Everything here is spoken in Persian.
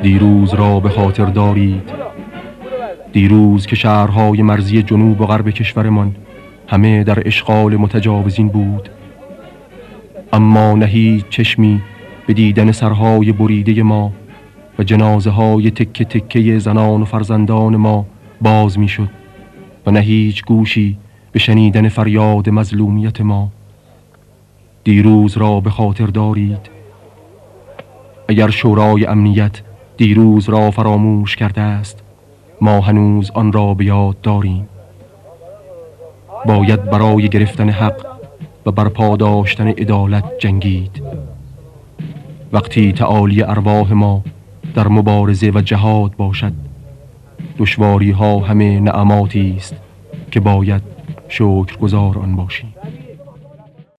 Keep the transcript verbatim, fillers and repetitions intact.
دیروز را به خاطر دارید، دیروز که شهرهای مرزی جنوب و غرب کشورمان همه در اشغال متجاوزین بود، اما نه هیچ چشمی به دیدن سرهای بریده ما و جنازه های تکه تکه زنان و فرزندان ما باز می شد و نه هیچ گوشی به شنیدن فریاد مظلومیت ما. دیروز را به خاطر دارید. اگر شورای امنیت دیروز را فراموش کرده است، ما هنوز آن را به یاد داریم. باید برای گرفتن حق و برپا داشتن عدالت جنگید. وقتی تعالی ارواح ما در مبارزه و جهاد باشد، دشواری ها همه نعماتی است که باید شکرگزار آن باشیم.